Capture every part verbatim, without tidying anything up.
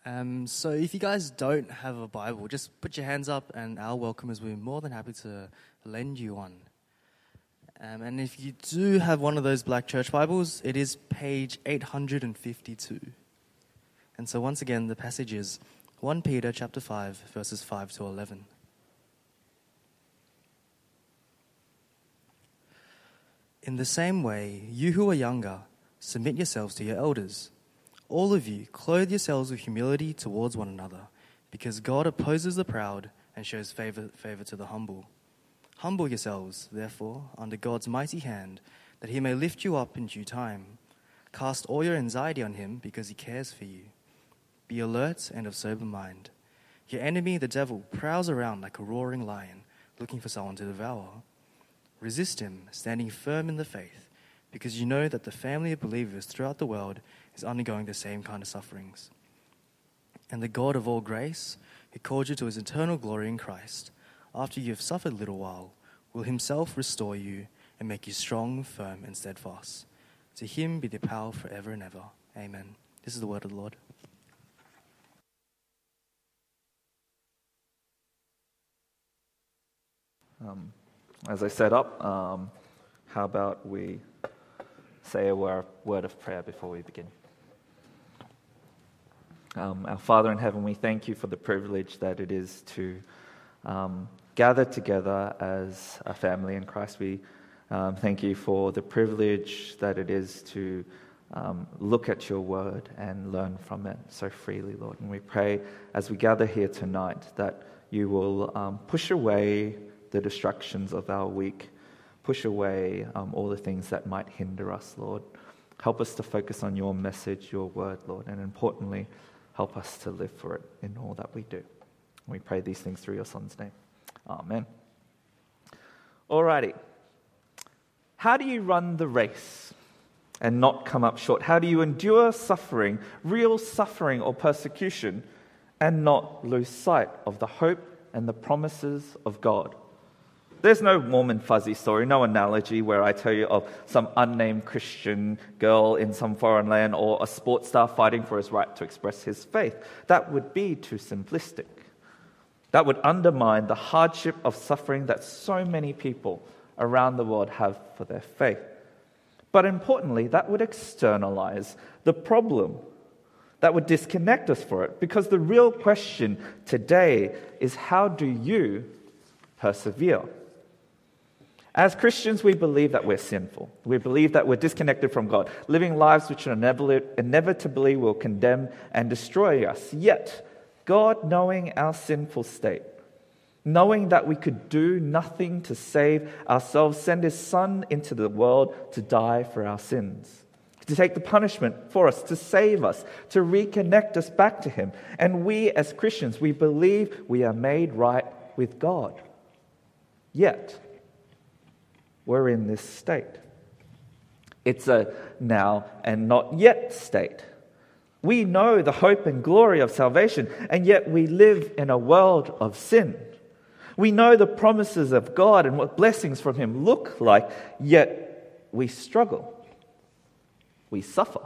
Um, so if you guys don't have a Bible, just put your hands up and our welcomers will be more than happy to lend you one. Um, and if you do have one of those black church Bibles, it is page eight hundred fifty-two. And so once again, the passage is First Peter chapter five, verses five to eleven. In the same way, you who are younger, submit yourselves to your elders. All of you, clothe yourselves with humility towards one another, because God opposes the proud and shows favor, favor to the humble. Humble yourselves, therefore, under God's mighty hand, that he may lift you up in due time. Cast all your anxiety on him, because he cares for you. Be alert and of sober mind. Your enemy, the devil, prowls around like a roaring lion, looking for someone to devour. Resist him, standing firm in the faith, because you know that the family of believers throughout the world is undergoing the same kind of sufferings. And the God of all grace, who called you to his eternal glory in Christ, after you have suffered a little while, will himself restore you and make you strong, firm, and steadfast. To him be the power forever and ever. Amen. This is the word of the Lord. Um, as I set up, um, how about we say a word of prayer before we begin? Um, our Father in heaven, we thank you for the privilege that it is to um, gather together as a family in Christ. We um, thank you for the privilege that it is to um, look at your word and learn from it so freely, Lord. And we pray as we gather here tonight that you will um, push away the distractions of our week, push away um, all the things that might hinder us, Lord. Help us to focus on your message, your word, Lord, and importantly, help us to live for it in all that we do. We pray these things through your Son's name. Amen. Alrighty. How do you run the race and not come up short? How do you endure suffering, real suffering or persecution, and not lose sight of the hope and the promises of God? There's no warm and fuzzy story, no analogy where I tell you of some unnamed Christian girl in some foreign land or a sports star fighting for his right to express his faith. That would be too simplistic. That would undermine the hardship of suffering that so many people around the world have for their faith. But importantly, that would externalize the problem. That would disconnect us from it, because the real question today is, how do you persevere? As Christians, we believe that we're sinful. We believe that we're disconnected from God, living lives which inevitably will condemn and destroy us. Yet, God, knowing our sinful state, knowing that we could do nothing to save ourselves, sent his Son into the world to die for our sins, to take the punishment for us, to save us, to reconnect us back to him. And we, as Christians, we believe we are made right with God. Yet, we're in this state. It's a now and not yet state. We know the hope and glory of salvation, and yet we live in a world of sin. We know the promises of God and what blessings from him look like, yet we struggle. We suffer.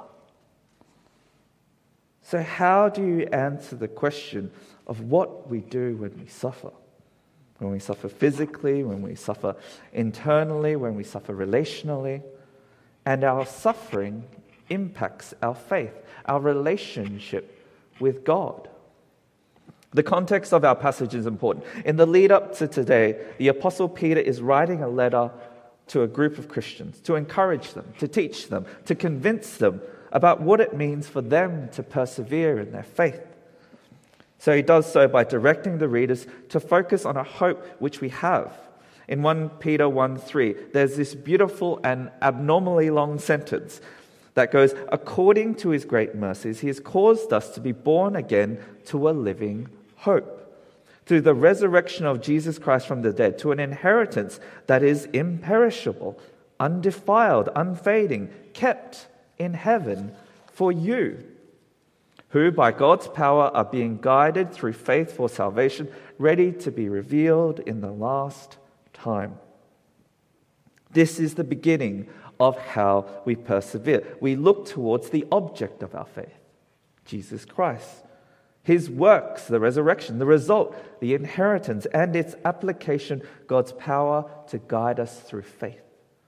So how do you answer the question of what we do when we suffer? When we suffer physically, when we suffer internally, when we suffer relationally, and our suffering impacts our faith, our relationship with God. The context of our passage is important. In the lead up to today, the Apostle Peter is writing a letter to a group of Christians to encourage them, to teach them, to convince them about what it means for them to persevere in their faith. So he does so by directing the readers to focus on a hope which we have. In First Peter one three, there's this beautiful and abnormally long sentence that goes, according to his great mercies, he has caused us to be born again to a living hope, through the resurrection of Jesus Christ from the dead, to an inheritance that is imperishable, undefiled, unfading, kept in heaven for you, who by God's power are being guided through faith for salvation, ready to be revealed in the last time. This is the beginning of how we persevere. We look towards the object of our faith, Jesus Christ. His works, the resurrection, the result, the inheritance, and its application, God's power to guide us through faith.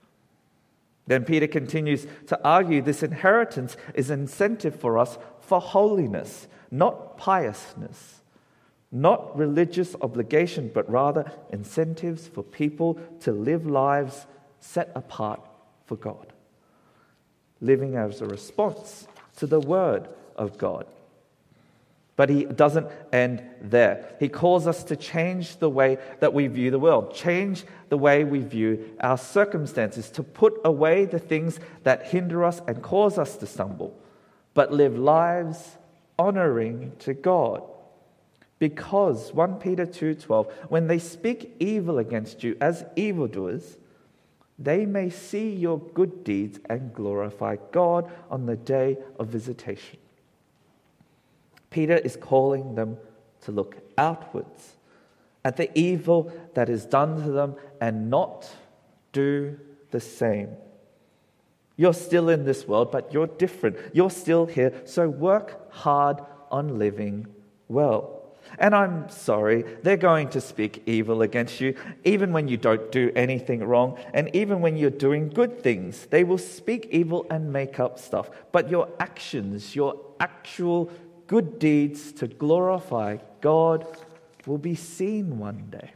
Then Peter continues to argue this inheritance is an incentive for us for holiness, not piousness, not religious obligation, but rather incentives for people to live lives set apart for God, living as a response to the Word of God. But he doesn't end there. He calls us to change the way that we view the world, change the way we view our circumstances, to put away the things that hinder us and cause us to stumble, but live lives honoring to God. Because First Peter two twelve, when they speak evil against you as evildoers, they may see your good deeds and glorify God on the day of visitation. Peter is calling them to look outwards at the evil that is done to them and not do the same. You're still in this world, but you're different. You're still here, so work hard on living well. And I'm sorry, they're going to speak evil against you, even when you don't do anything wrong, and even when you're doing good things. They will speak evil and make up stuff. But your actions, your actual good deeds to glorify God will be seen one day.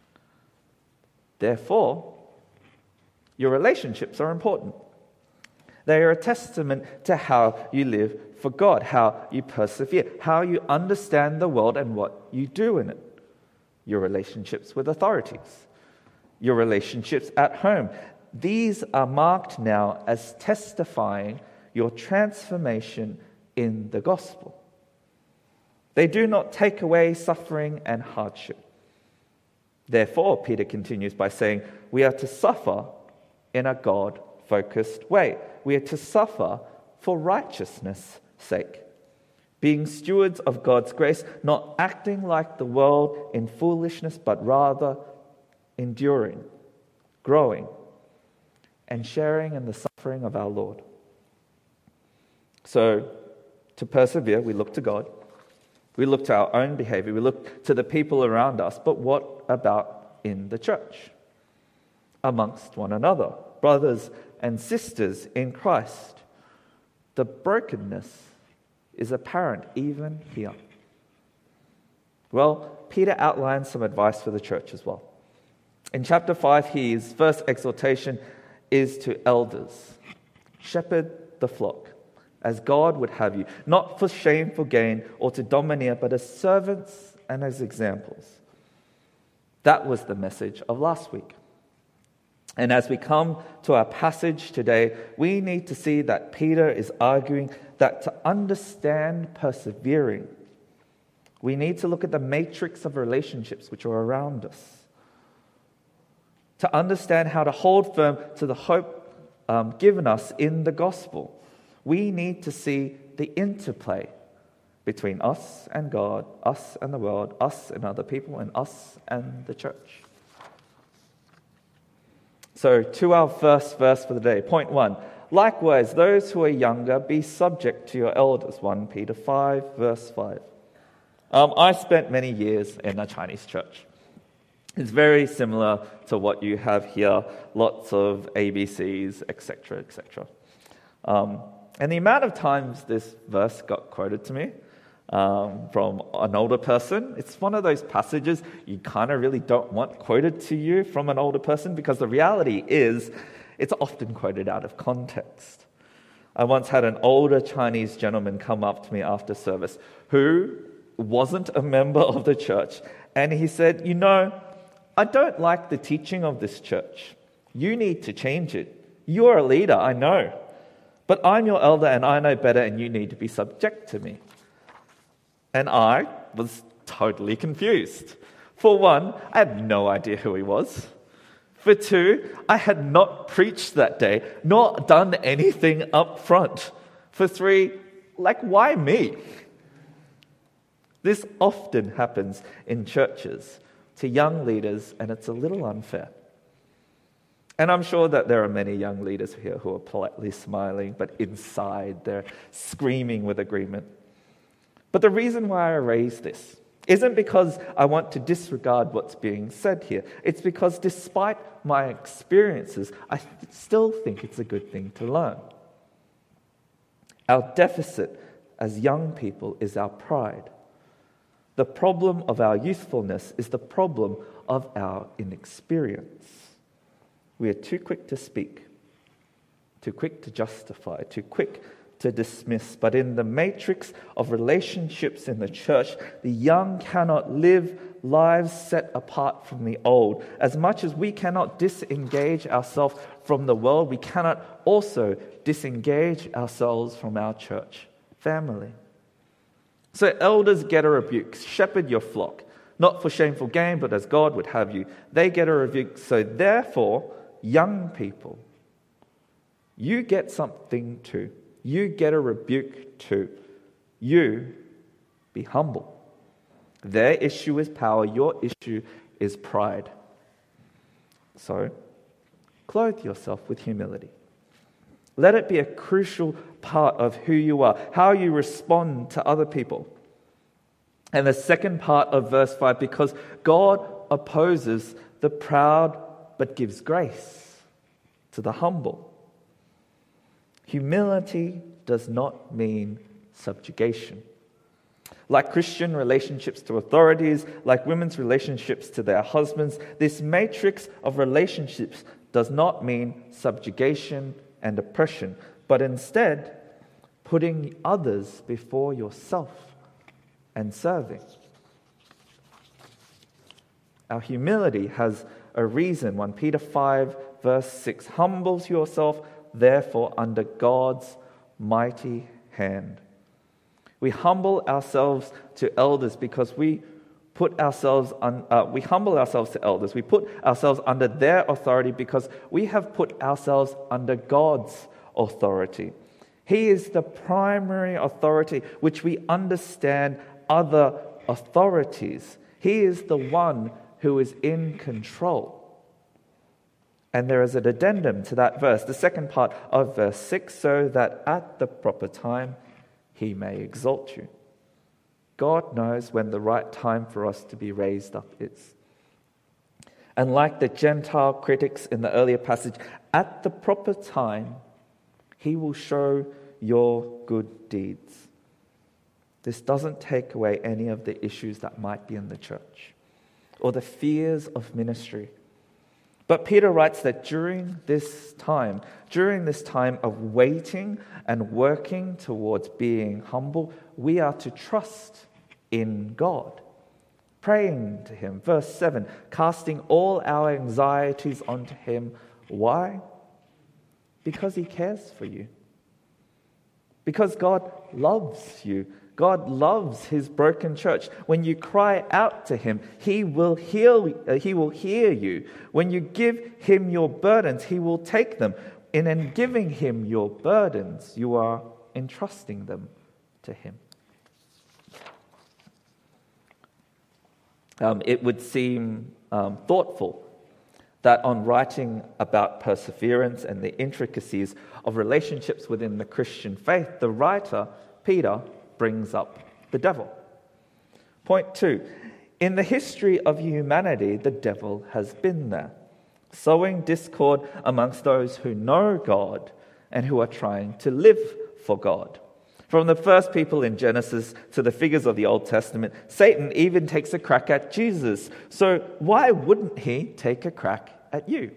Therefore, your relationships are important. They are a testament to how you live for God, how you persevere, how you understand the world and what you do in it. Your relationships with authorities, your relationships at home. These are marked now as testifying your transformation in the gospel. They do not take away suffering and hardship. Therefore, Peter continues by saying, we are to suffer in a God-focused way. We are to suffer for righteousness' sake, being stewards of God's grace, not acting like the world in foolishness, but rather enduring, growing, and sharing in the suffering of our Lord. So, to persevere, we look to God. We look to our own behavior. We look to the people around us. But what about in the church? Amongst one another, brothers and sisters in Christ. The brokenness is apparent even here. Well, Peter outlines some advice for the church as well. In chapter five, his first exhortation is to elders. Shepherd the flock, as God would have you, not for shameful gain or to domineer, but as servants and as examples. That was the message of last week. And as we come to our passage today, we need to see that Peter is arguing that to understand persevering, we need to look at the matrix of relationships which are around us. To understand how to hold firm to the hope um, given us in the gospel, we need to see the interplay between us and God, us and the world, us and other people, and us and the church. So, to our first verse for the day, point one. Likewise, those who are younger, be subject to your elders. First Peter five, verse five. Um, I spent many years in a Chinese church. It's very similar to what you have here, lots of A B Cs, et cetera, et cetera. Um, and the amount of times this verse got quoted to me um, from an older person, it's one of those passages you kind of really don't want quoted to you from an older person, because the reality is it's often quoted out of context. I once had an older Chinese gentleman come up to me after service who wasn't a member of the church, and he said, you know, I don't like the teaching of this church. You need to change it. You're a leader, I know. But I'm your elder and I know better, and you need to be subject to me. And I was totally confused. For one, I had no idea who he was. For two, I had not preached that day, nor done anything up front. For three, like, why me? This often happens in churches to young leaders, and it's a little unfair. And I'm sure that there are many young leaders here who are politely smiling, but inside they're screaming with agreement. But the reason why I raise this isn't because I want to disregard what's being said here. It's because despite my experiences, I th- still think it's a good thing to learn. Our deficit as young people is our pride. The problem of our youthfulness is the problem of our inexperience. We are too quick to speak, too quick to justify, too quick to dismiss. But in the matrix of relationships in the church, the young cannot live lives set apart from the old. As much as we cannot disengage ourselves from the world, we cannot also disengage ourselves from our church family. So elders get a rebuke. Shepherd your flock, not for shameful gain, but as God would have you. They get a rebuke. So therefore, young people, you get something too. You get a rebuke too. You be humble. Their issue is power. Your issue is pride. So, clothe yourself with humility. Let it be a crucial part of who you are, how you respond to other people. And the second part of verse five, because God opposes the proud but gives grace to the humble. Humility does not mean subjugation. Like Christian relationships to authorities, like women's relationships to their husbands, this matrix of relationships does not mean subjugation and oppression, but instead putting others before yourself and serving. Our humility has a reason. First Peter five verse six, humbles yourself therefore under God's mighty hand. We humble ourselves to elders because we put ourselves on, uh, we humble ourselves to elders. We put ourselves under their authority because we have put ourselves under God's authority. He is the primary authority which we understand other authorities. He is the one who is in control. And there is an addendum to that verse, the second part of verse six, so that at the proper time he may exalt you. God knows when the right time for us to be raised up is. And like the Gentile critics in the earlier passage, at the proper time, he will show your good deeds. This doesn't take away any of the issues that might be in the church or the fears of ministry. But Peter writes that during this time, during this time of waiting and working towards being humble, we are to trust in God, praying to Him. Verse seven, casting all our anxieties onto Him. Why? Because He cares for you. Because God loves you. God loves His broken church. When you cry out to Him, He will heal. Uh, he will hear you. When you give Him your burdens, He will take them. And in giving Him your burdens, you are entrusting them to Him. Um, it would seem um, thoughtful that on writing about perseverance and the intricacies of relationships within the Christian faith, the writer, Peter, brings up the devil. Point two, in the history of humanity, the devil has been there, sowing discord amongst those who know God and who are trying to live for God. From the first people in Genesis to the figures of the Old Testament, Satan even takes a crack at Jesus. So why wouldn't he take a crack at you?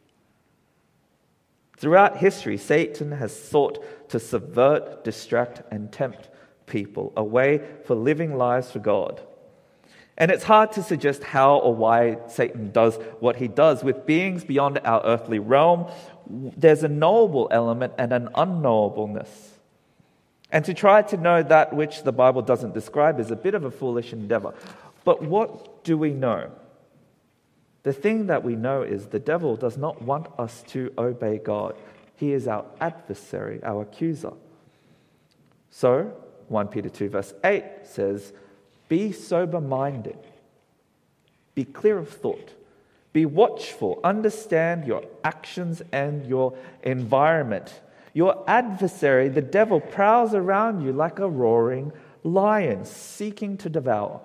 Throughout history, Satan has sought to subvert, distract, and tempt people away for living lives for God. And it's hard to suggest how or why Satan does what he does. With beings beyond our earthly realm, there's a knowable element and an unknowableness. And to try to know that which the Bible doesn't describe is a bit of a foolish endeavor. But what do we know? The thing that we know is the devil does not want us to obey God. He is our adversary, our accuser. So, First Peter two verse eight says, be sober-minded, be clear of thought, be watchful, understand your actions and your environment. Your adversary, the devil, prowls around you like a roaring lion seeking to devour.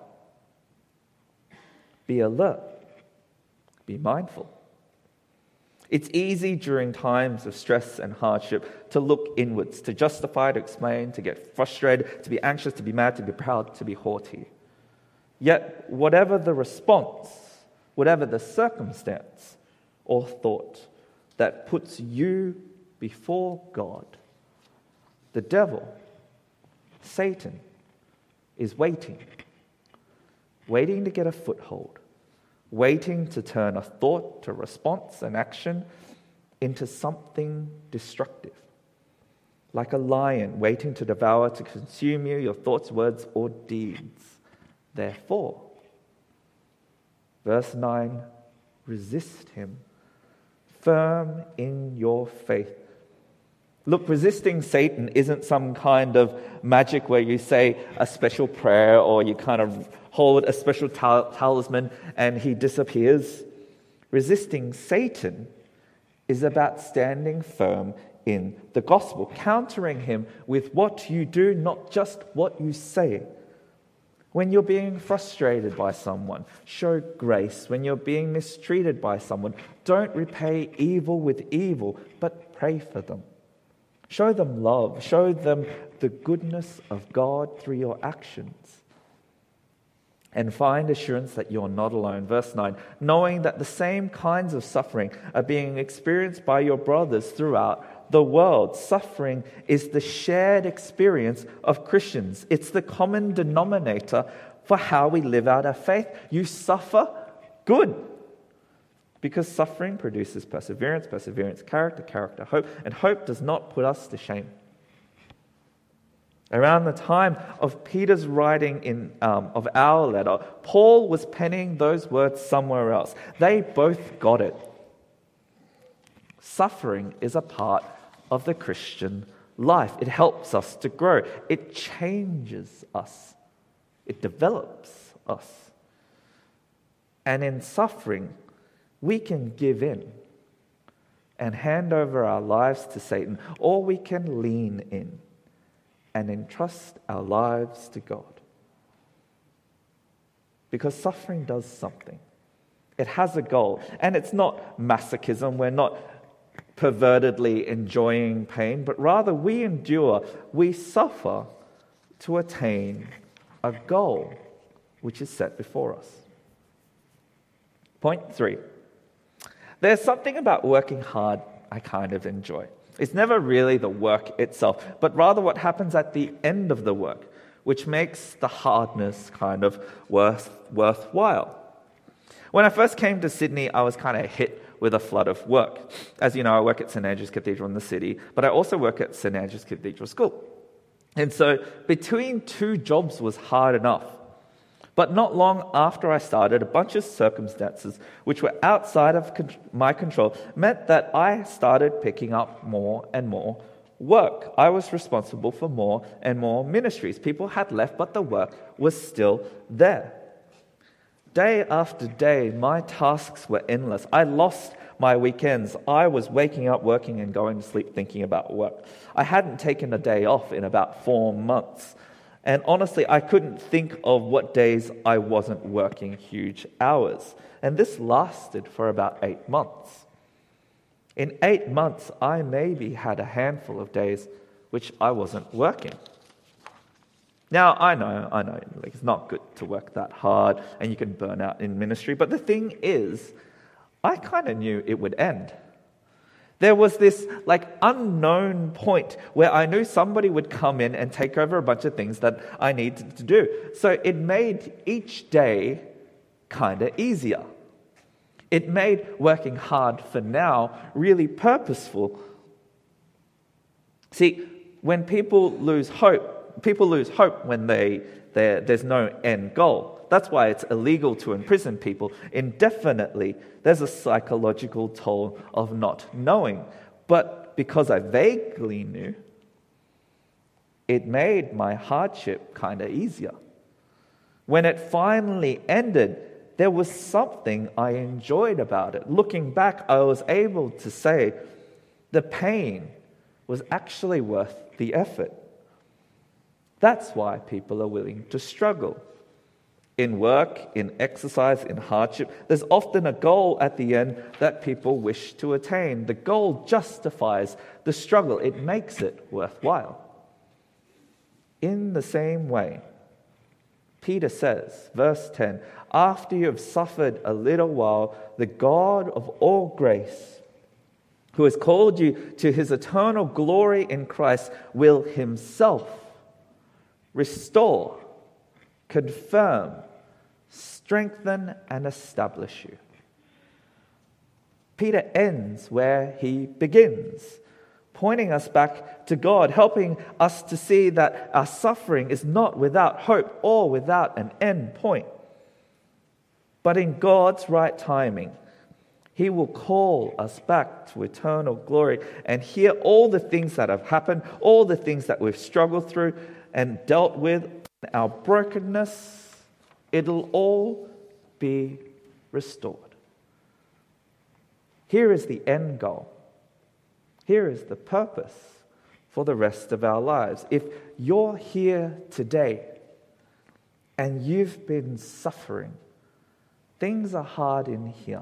Be alert. Be mindful. It's easy during times of stress and hardship to look inwards, to justify, to explain, to get frustrated, to be anxious, to be mad, to be proud, to be haughty. Yet, whatever the response, whatever the circumstance or thought that puts you before God, the devil, Satan, is waiting, waiting to get a foothold, waiting to turn a thought to response and action into something destructive. Like a lion waiting to devour, to consume you, your thoughts, words, or deeds. Therefore, verse nine, resist him, firm in your faith. Look, resisting Satan isn't some kind of magic where you say a special prayer or you kind of hold a special tal- talisman and he disappears. Resisting Satan is about standing firm in the gospel, countering him with what you do, not just what you say. When you're being frustrated by someone, show grace. When you're being mistreated by someone, don't repay evil with evil, but pray for them. Show them love. Show them the goodness of God through your actions. And find assurance that you're not alone. Verse nine, knowing that the same kinds of suffering are being experienced by your brothers throughout the world. Suffering is the shared experience of Christians. It's the common denominator for how we live out our faith. You suffer, good. Because suffering produces perseverance, perseverance, character, character, hope, and hope does not put us to shame. Around the time of Peter's writing in um, of our letter, Paul was penning those words somewhere else. They both got it. Suffering is a part of the Christian life. It helps us to grow. It changes us. It develops us. And in suffering, we can give in and hand over our lives to Satan, or we can lean in and entrust our lives to God. Because suffering does something. It has a goal. And it's not masochism. We're not pervertedly enjoying pain, but rather we endure, we suffer to attain a goal which is set before us. Point three. There's something about working hard I kind of enjoy. It's never really the work itself, but rather what happens at the end of the work, which makes the hardness kind of worth, worthwhile. When I first came to Sydney, I was kind of hit with a flood of work. As you know, I work at St Andrew's Cathedral in the city, but I also work at St Andrew's Cathedral School. And so between two jobs was hard enough. But not long after I started, a bunch of circumstances which were outside of my control meant that I started picking up more and more work. I was responsible for more and more ministries. People had left, but the work was still there. Day after day, my tasks were endless. I lost my weekends. I was waking up, working, and going to sleep thinking about work. I hadn't taken a day off in about four months. And honestly, I couldn't think of what days I wasn't working huge hours. And this lasted for about eight months. In eight months, I maybe had a handful of days which I wasn't working. Now, I know, I know, like, it's not good to work that hard and you can burn out in ministry. But the thing is, I kind of knew it would end. There was this like unknown point where I knew somebody would come in and take over a bunch of things that I needed to do. So it made each day kind of easier. It made working hard for now really purposeful. See, when people lose hope, people lose hope when they there's no end goal. That's why it's illegal to imprison people indefinitely. There's a psychological toll of not knowing. But because I vaguely knew, it made my hardship kind of easier. When it finally ended, there was something I enjoyed about it. Looking back, I was able to say the pain was actually worth the effort. That's why people are willing to struggle. In work, in exercise, in hardship, there's often a goal at the end that people wish to attain. The goal justifies the struggle. It makes it worthwhile. In the same way, Peter says, verse ten, after you have suffered a little while, the God of all grace, who has called you to his eternal glory in Christ, will himself restore, confirm, strengthen, and establish you. Peter ends where he begins, pointing us back to God, helping us to see that our suffering is not without hope or without an end point. But in God's right timing, he will call us back to eternal glory and hear all the things that have happened, all the things that we've struggled through and dealt with, our brokenness. It'll all be restored. Here is the end goal. Here is the purpose for the rest of our lives. If you're here today and you've been suffering, things are hard in here,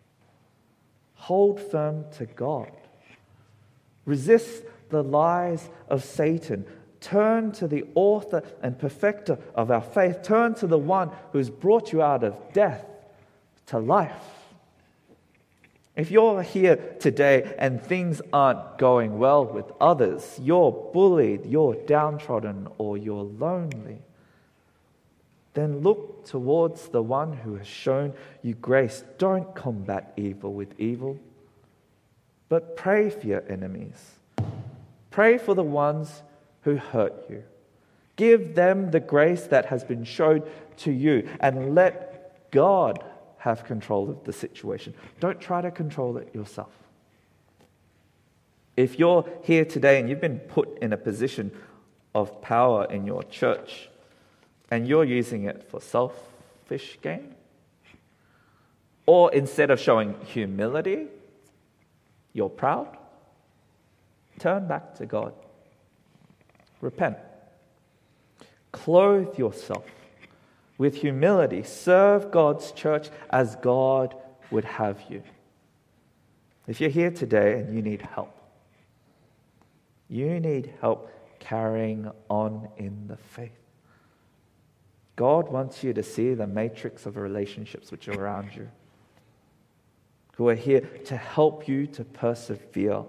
hold firm to God. Resist the lies of Satan. Turn to the author and perfecter of our faith. Turn to the one who's brought you out of death to life. If you're here today and things aren't going well with others, you're bullied, you're downtrodden, or you're lonely, then look towards the one who has shown you grace. Don't combat evil with evil, but pray for your enemies. Pray for the ones who hurt you. Give them the grace that has been shown to you, and let God have control of the situation. Don't try to control it yourself. If you're here today and you've been put in a position of power in your church and you're using it for selfish gain, or instead of showing humility, you're proud, turn back to God. Repent. Clothe yourself with humility. Serve God's church as God would have you. If you're here today and you need help, you need help carrying on in the faith. God wants you to see the matrix of relationships which are around you, who are here to help you to persevere.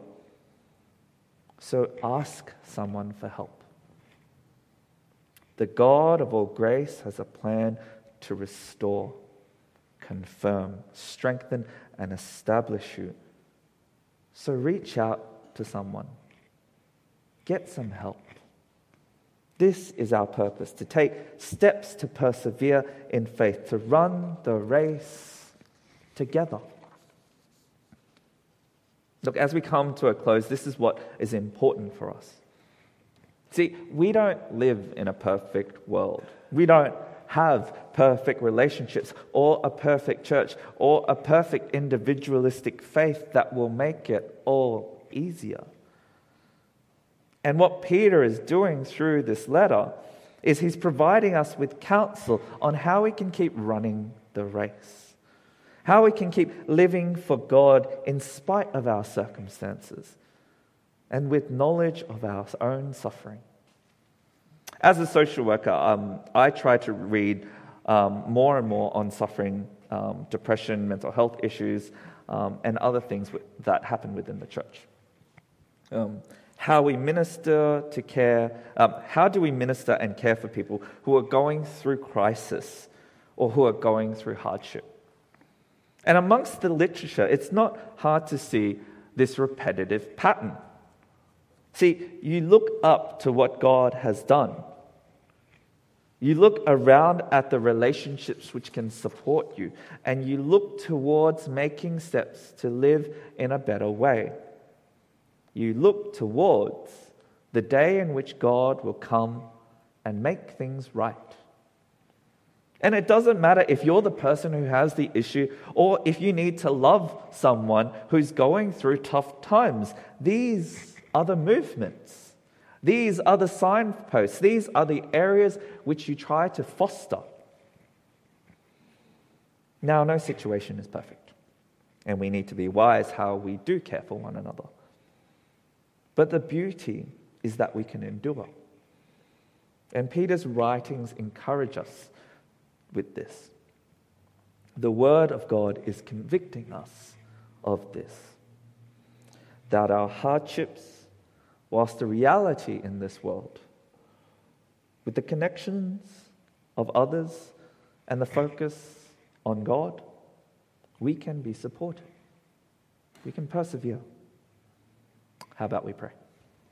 So ask someone for help. The God of all grace has a plan to restore, confirm, strengthen, and establish you. So reach out to someone. Get some help. This is our purpose, to take steps to persevere in faith, to run the race together. Look, as we come to a close, this is what is important for us. See, we don't live in a perfect world. We don't have perfect relationships or a perfect church or a perfect individualistic faith that will make it all easier. And what Peter is doing through this letter is he's providing us with counsel on how we can keep running the race, how we can keep living for God in spite of our circumstances, and with knowledge of our own suffering. As a social worker, um, I try to read um, more and more on suffering, um, depression, mental health issues, um, and other things w- that happen within the church. Um, how we minister to care, um, how do we minister and care for people who are going through crisis or who are going through hardship? And amongst the literature, it's not hard to see this repetitive pattern. See, you look up to what God has done. You look around at the relationships which can support you, and you look towards making steps to live in a better way. You look towards the day in which God will come and make things right. And it doesn't matter if you're the person who has the issue or if you need to love someone who's going through tough times. These are the movements These are the signposts. These are the areas which you try to foster. Now, no situation is perfect, and we need to be wise how we do care for one another. But the beauty is that we can endure. And Peter's writings encourage us with this. The Word of God is convicting us of this, that our hardships, whilst the reality in this world, with the connections of others and the focus on God, we can be supported. We can persevere. How about we pray?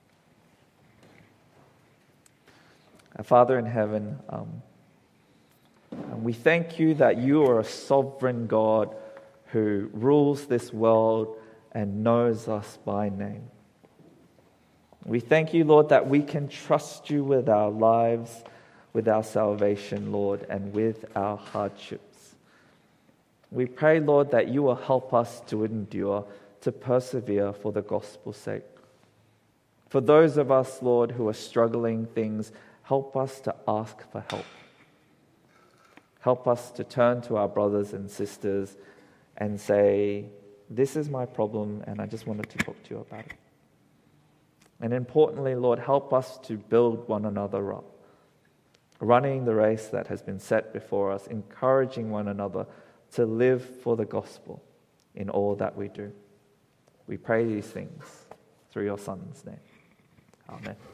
Our Father in heaven, um, we thank you that you are a sovereign God who rules this world and knows us by name. We thank you, Lord, that we can trust you with our lives, with our salvation, Lord, and with our hardships. We pray, Lord, that you will help us to endure, to persevere for the gospel's sake. For those of us, Lord, who are struggling things, help us to ask for help. Help us to turn to our brothers and sisters and say, this is my problem and I just wanted to talk to you about it. And importantly, Lord, help us to build one another up, running the race that has been set before us, encouraging one another to live for the gospel in all that we do. We pray these things through your Son's name. Amen.